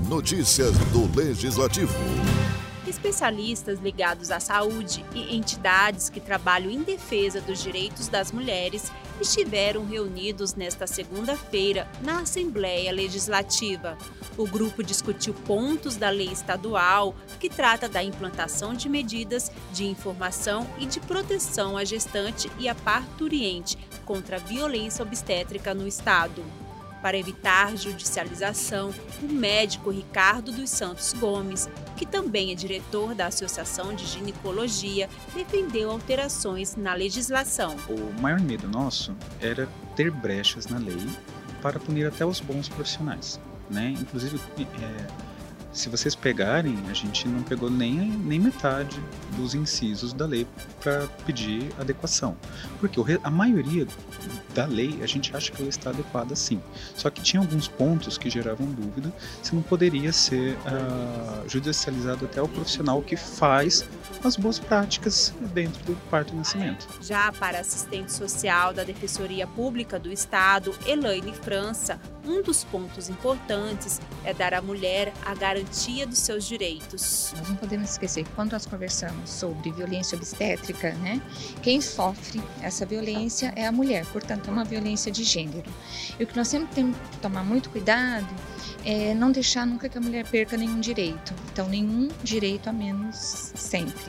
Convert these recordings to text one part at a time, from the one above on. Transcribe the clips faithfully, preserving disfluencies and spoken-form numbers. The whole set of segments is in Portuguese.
Notícias do Legislativo. Especialistas ligados à saúde e entidades que trabalham em defesa dos direitos das mulheres estiveram reunidos nesta segunda-feira na Assembleia Legislativa. O grupo discutiu pontos da lei estadual que trata da implantação de medidas de informação e de proteção à gestante e à parturiente contra a violência obstétrica no estado. Para evitar judicialização, o médico Ricardo dos Santos Gomes, que também é diretor da Associação de Ginecologia, defendeu alterações na legislação. O maior medo nosso era ter brechas na lei para punir até os bons profissionais, né? Inclusive, é, se vocês pegarem, a gente não pegou nem, nem metade dos incisos da lei para pedir adequação, porque a maioria da lei a gente acha que ela está adequada sim, só que tinha alguns pontos que geravam dúvida se não poderia ser uh, judicializado até o profissional que faz as boas práticas dentro do parto e nascimento. Já para a assistente social da Defensoria Pública do Estado, Elaine França, um dos pontos importantes é dar à mulher a garantia dos seus direitos. Nós não podemos esquecer que quando nós conversamos sobre violência obstétrica, né, quem sofre essa violência é a mulher, portanto é uma violência de gênero. E o que nós sempre temos que tomar muito cuidado é não deixar nunca que a mulher perca nenhum direito. Então nenhum direito a menos sempre.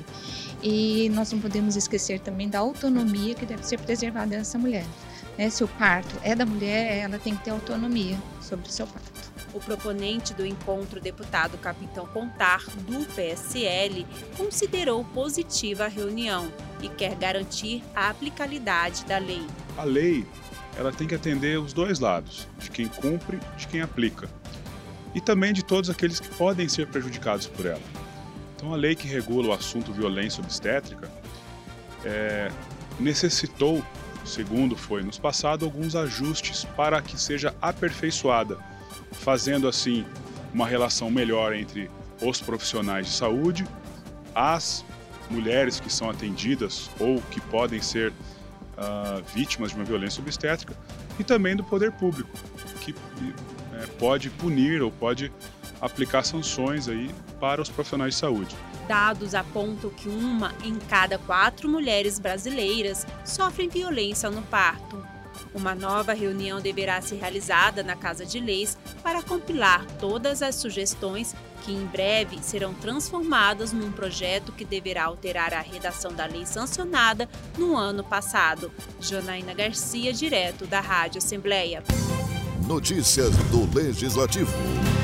E nós não podemos esquecer também da autonomia que deve ser preservada dessa mulher. Né? Se o parto é da mulher, ela tem que ter autonomia sobre o seu parto. O proponente do encontro, deputado Capitão Contar, do P S L, considerou positiva a reunião e quer garantir a aplicabilidade da lei. A lei, ela tem que atender os dois lados, de quem cumpre e de quem aplica, e também de todos aqueles que podem ser prejudicados por ela. Então, a lei que regula o assunto violência obstétrica é, necessitou, segundo foi nos passado, alguns ajustes para que seja aperfeiçoada, fazendo assim uma relação melhor entre os profissionais de saúde, as mulheres que são atendidas ou que podem ser uh, vítimas de uma violência obstétrica e também do poder público, que é, pode punir ou pode aplicar sanções aí para os profissionais de saúde. Dados apontam que uma em cada quatro mulheres brasileiras sofrem violência no parto. Uma nova reunião deverá ser realizada na Casa de Leis para compilar todas as sugestões que em breve serão transformadas num projeto que deverá alterar a redação da lei sancionada no ano passado. Janaína Garcia, direto da Rádio Assembleia. Notícias do Legislativo.